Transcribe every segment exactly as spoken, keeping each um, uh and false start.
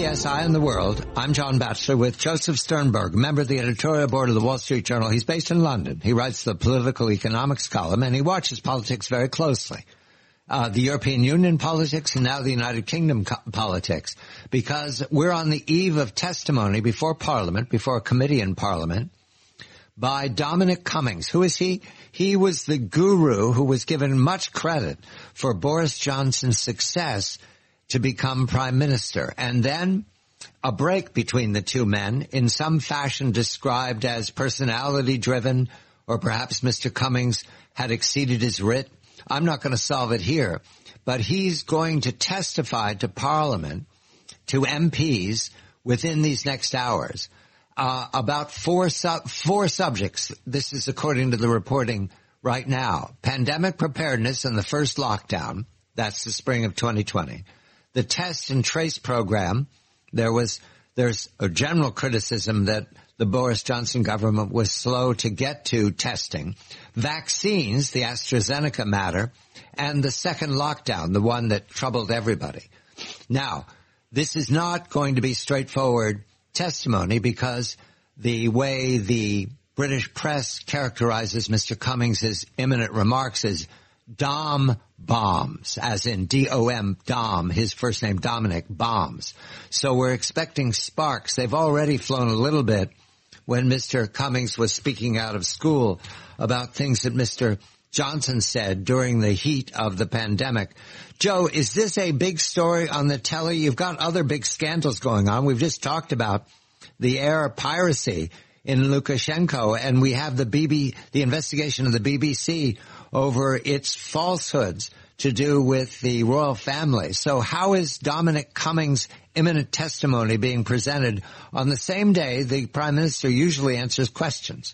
S I in the World. I'm John Batchelor with Joseph Sternberg, member of the editorial board of the Wall Street Journal. He's based in London. He writes the political economics column, and he watches politics very closely. Uh, the European Union politics and now the United Kingdom co- politics, because we're on the eve of testimony before Parliament, before a committee in Parliament, by Dominic Cummings. Who is he? He was the guru who was given much credit for Boris Johnson's success to become prime minister. And then a break between the two men, in some fashion described as personality driven, or perhaps Mister Cummings had exceeded his writ. I'm not going to solve it here, but he's going to testify to Parliament, to M Ps within these next hours, uh, about four sub- four subjects. This is according to the reporting right now. Pandemic preparedness and the first lockdown. That's the spring of twenty twenty. The test and trace program. There was, there's a general criticism that the Boris Johnson government was slow to get to testing. Vaccines, the AstraZeneca matter, and the second lockdown, the one that troubled everybody. Now, this is not going to be straightforward testimony because the way the British press characterizes Mister Cummings' imminent remarks is Dom bombs, as in D O M, Dom, his first name Dominic, bombs. So we're expecting sparks. They've already flown a little bit when Mister Cummings was speaking out of school about things that Mister Johnson said during the heat of the pandemic. Joe, is this a big story on the telly? You've got other big scandals going on. We've just talked about the air piracy in Lukashenko, and we have the B B, the investigation of the B B C over its falsehoods to do with the royal family. So how is Dominic Cummings' imminent testimony being presented on the same day the Prime Minister usually answers questions?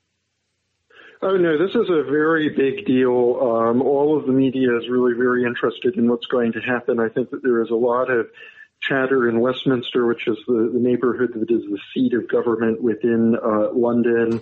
Oh, no, this is a very big deal. Um, all of the media is really very interested in what's going to happen. I think that there is a lot of chatter in Westminster, which is the, the neighborhood that is the seat of government within uh, London,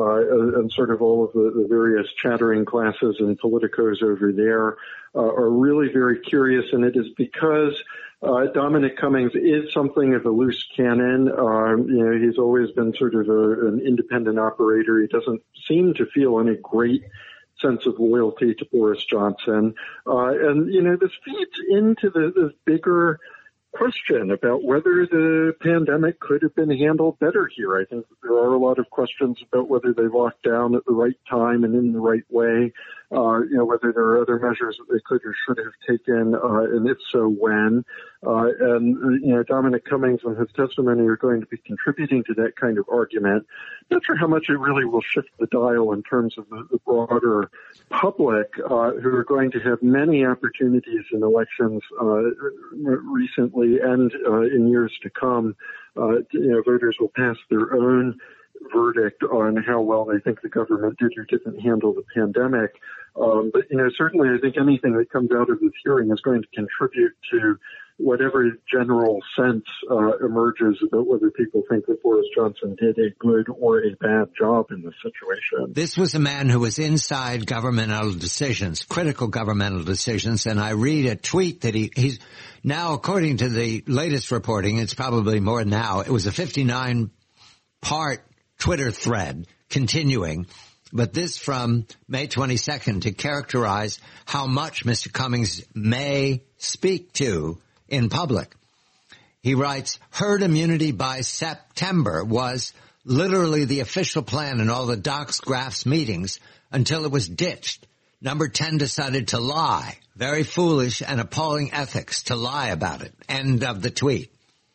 uh, and sort of all of the, the various chattering classes and politicos over there uh, are really very curious, and it is because uh, Dominic Cummings is something of a loose cannon. Um, you know, he's always been sort of a, an independent operator. He doesn't seem to feel any great sense of loyalty to Boris Johnson. Uh, and, you know, this feeds into the, this bigger question about whether the pandemic could have been handled better here. I think there are a lot of questions about whether they locked down at the right time and in the right way, uh, you know, whether there are other measures that they could or should have taken, uh, and if so, when. Uh, and, you know, Dominic Cummings and his testimony are going to be contributing to that kind of argument. Not sure how much it really will shift the dial in terms of the, the broader public, uh, who are going to have many opportunities in elections, uh, recently and, uh, in years to come. Uh, you know, voters will pass their own verdict on how well they think the government did or didn't handle the pandemic. Um, but, you know, certainly I think anything that comes out of this hearing is going to contribute to whatever general sense uh, emerges about whether people think that Boris Johnson did a good or a bad job in this situation. This was a man who was inside governmental decisions, critical governmental decisions, and I read a tweet that he, he's now, according to the latest reporting, it's probably more now, it was a fifty-nine part Twitter thread continuing, but this from May twenty-second to characterize how much Mister Cummings may speak to in public. He writes, herd immunity by September was literally the official plan in all the docs, graphs, meetings until it was ditched. Number ten decided to lie. Very foolish and appalling ethics to lie about it. End of the tweet.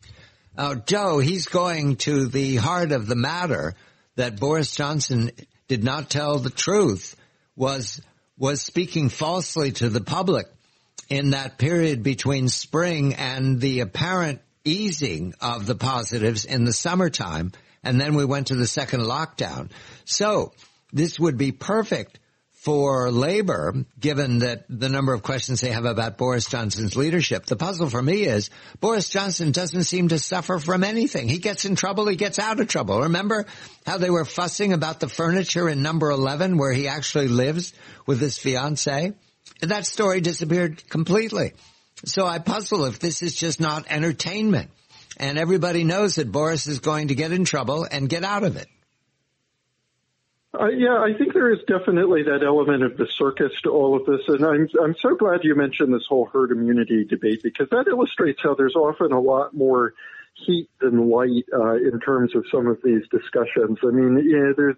Uh, Joe, he's going to the heart of the matter that Boris Johnson did not tell the truth, was was speaking falsely to the public in that period between spring and the apparent easing of the positives in the summertime, and then we went to the second lockdown. So this would be perfect for Labor, given that the number of questions they have about Boris Johnson's leadership. The puzzle for me is Boris Johnson doesn't seem to suffer from anything. He gets in trouble, he gets out of trouble. Remember how they were fussing about the furniture in number eleven where he actually lives with his fiancée? That story disappeared completely. So I puzzle if this is just not entertainment. and everybody knows that Boris is going to get in trouble and get out of it. Uh, yeah, I think there is definitely that element of the circus to all of this, and I'm I'm so glad you mentioned this whole herd immunity debate, because that illustrates how there's often a lot more heat than light uh, in terms of some of these discussions. I mean, yeah, there's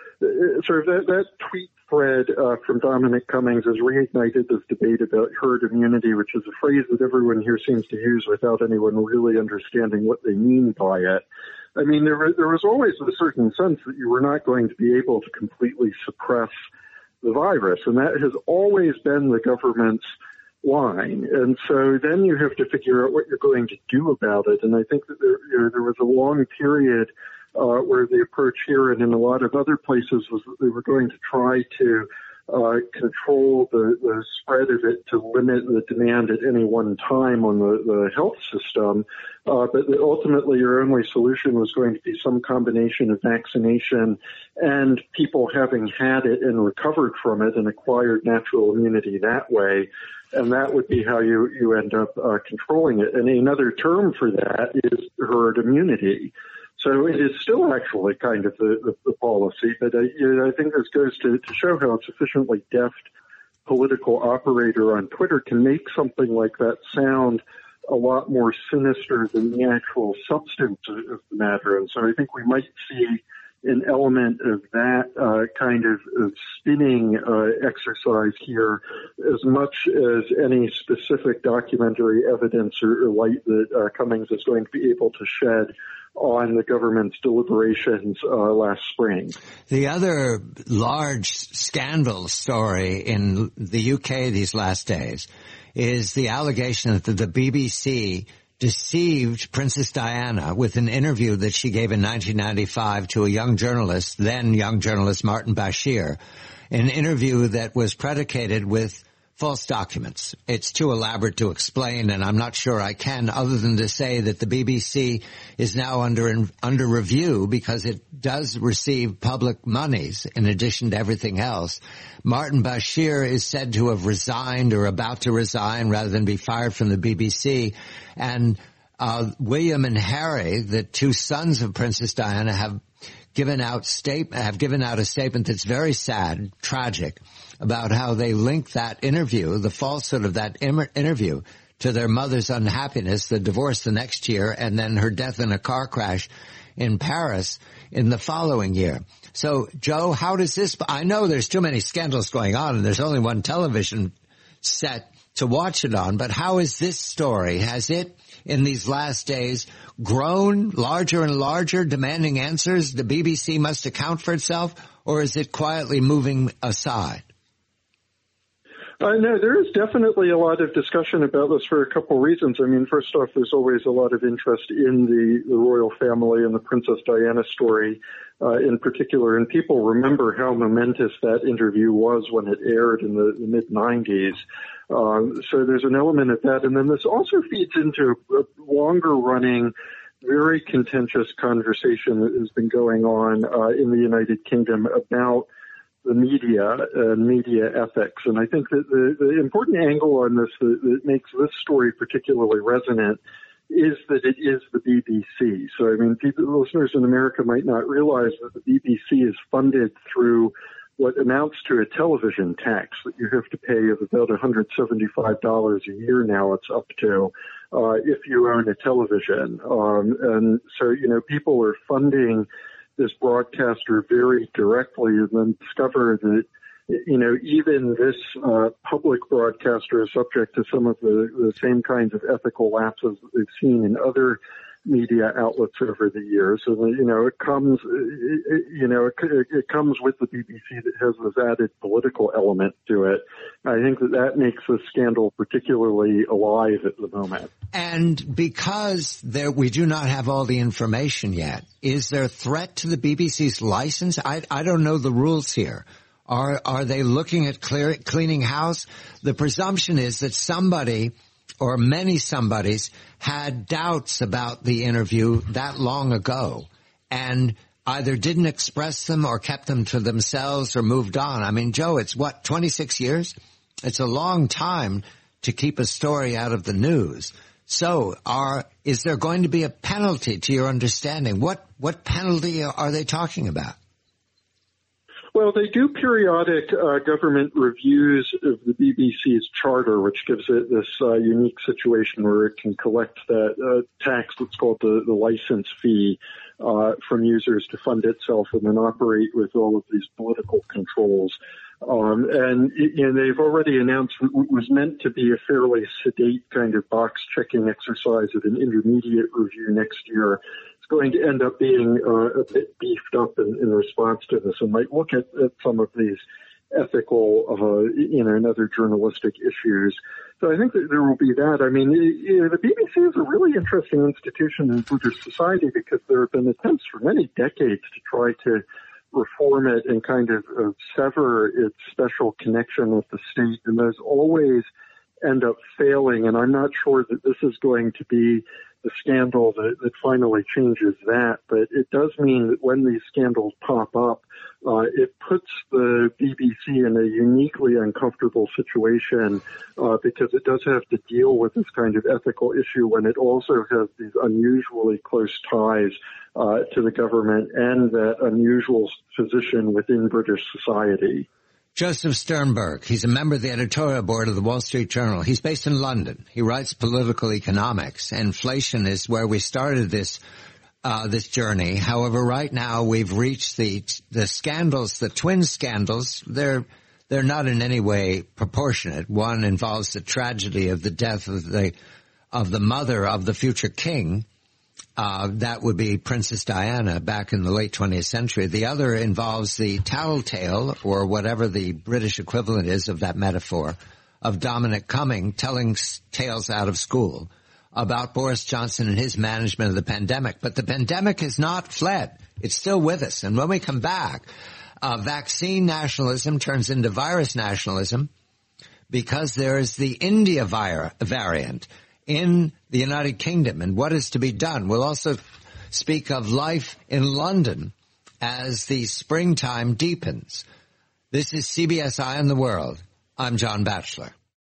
uh, sort of that, that tweet thread uh, from Dominic Cummings has reignited this debate about herd immunity, which is a phrase that everyone here seems to use without anyone really understanding what they mean by it. I mean, there, there was always a certain sense that you were not going to be able to completely suppress the virus, and that has always been the government's line. And so then you have to figure out what you're going to do about it. And I think that there, you know, there was a long period uh, where the approach here and in a lot of other places was that they were going to try to uh, control the, the spread of it to limit the demand at any one time on the, the health system. Uh, but that ultimately your only solution was going to be some combination of vaccination and people having had it and recovered from it and acquired natural immunity that way. And that would be how you, you end up uh, controlling it. And another term for that is herd immunity. So it is still actually kind of the, the, the policy, but I, you know, I think this goes to, to show how a sufficiently deft political operator on Twitter can make something like that sound a lot more sinister than the actual substance of, of the matter. And so I think we might see an element of that uh, kind of, of spinning uh, exercise here as much as any specific documentary evidence or, or light that uh, Cummings is going to be able to shed on the government's deliberations uh, last spring. The other large scandal story in the U K these last days is the allegation that the B B C deceived Princess Diana with an interview that she gave in nineteen ninety-five to a young journalist, then young journalist Martin Bashir, an interview that was predicated with false documents. It's too elaborate to explain, and I'm not sure I can, other than to say that the B B C is now under under review because it does receive public monies in addition to everything else. Martin Bashir is said to have resigned or about to resign rather than be fired from the B B C. And uh William and Harry, the two sons of Princess Diana, have given out state have given out a statement that's very sad, tragic, about how they link that interview, the falsehood of that im- interview, to their mother's unhappiness, the divorce the next year, and then her death in a car crash in Paris in the following year. So, Joe, how does this, I know there's too many scandals going on and there's only one television set to watch it on, but how is this story, has it in these last days grown larger and larger, demanding answers? The B B C must account for itself, or is it quietly moving aside? Uh, no, there is definitely a lot of discussion about this for a couple of reasons. I mean, first off, there's always a lot of interest in the, the royal family and the Princess Diana story uh, in particular, and people remember how momentous that interview was when it aired in the, the mid nineties. Um, so there's an element of that, and then this also feeds into a longer-running, very contentious conversation that has been going on uh, in the United Kingdom about the media and media ethics. And I think that the, the important angle on this that, that makes this story particularly resonant is that it is the B B C. So, I mean, people, listeners in America might not realize that the B B C is funded through what amounts to a television tax that you have to pay of about one hundred seventy-five dollars a year now it's up to, uh, if you own a television. Um, and so, you know, people are funding this broadcaster very directly and then discover that, you know, even this uh, public broadcaster is subject to some of the, the same kinds of ethical lapses that we've seen in other media outlets over the years. So, you know, it comes, it, you know, it, it comes with the B B C that has this added political element to it. I think that that makes this scandal particularly alive at the moment. And because there, we do not have all the information yet, is there a threat to the B B C's license? I, I don't know the rules here. Are, are they looking at clear, cleaning house? The presumption is that somebody or many somebodies had doubts about the interview that long ago and either didn't express them or kept them to themselves or moved on. I mean, Joe, it's what, twenty-six years? It's a long time to keep a story out of the news. So are, is there going to be a penalty to your understanding? What, what penalty are they talking about? Well, they do periodic uh, government reviews of the B B C's charter, which gives it this uh, unique situation where it can collect that uh, tax that's called the, the license fee uh, from users to fund itself and then operate with all of these political controls. Um, and, and they've already announced it was meant to be a fairly sedate kind of box-checking exercise of an intermediate review next year. It's going to end up being uh, a bit beefed up in, in response to this, and might look at, at some of these ethical, uh, you know, and other journalistic issues. So I think that there will be that. I mean, you know, the B B C is a really interesting institution in British society because there have been attempts for many decades to try to reform it and kind of uh, sever its special connection with the state, and those always end up failing. And I'm not sure that this is going to be the scandal that, that finally changes that, but it does mean that when these scandals pop up, uh, it puts the B B C in a uniquely uncomfortable situation uh, because it does have to deal with this kind of ethical issue when it also has these unusually close ties uh, to the government and that unusual position within British society. Joseph Sternberg, he's a member of the editorial board of the Wall Street Journal. He's based in London. He writes political economics. Inflation is where we started this uh this journey. However, right now we've reached the the scandals, the twin scandals. They're they're not in any way proportionate. One involves the tragedy of the death of the of the mother of the future king. Uh, that would be Princess Diana back in the late twentieth century. The other involves the tattletale, or whatever the British equivalent is of that metaphor, of Dominic Cumming telling tales out of school about Boris Johnson and his management of the pandemic. But the pandemic has not fled. It's still with us. And when we come back, uh, vaccine nationalism turns into virus nationalism because there is the India vir- variant in the United Kingdom and what is to be done. We'll also speak of life in London as the springtime deepens. This is C B S Eye on the World. I'm John Batchelor.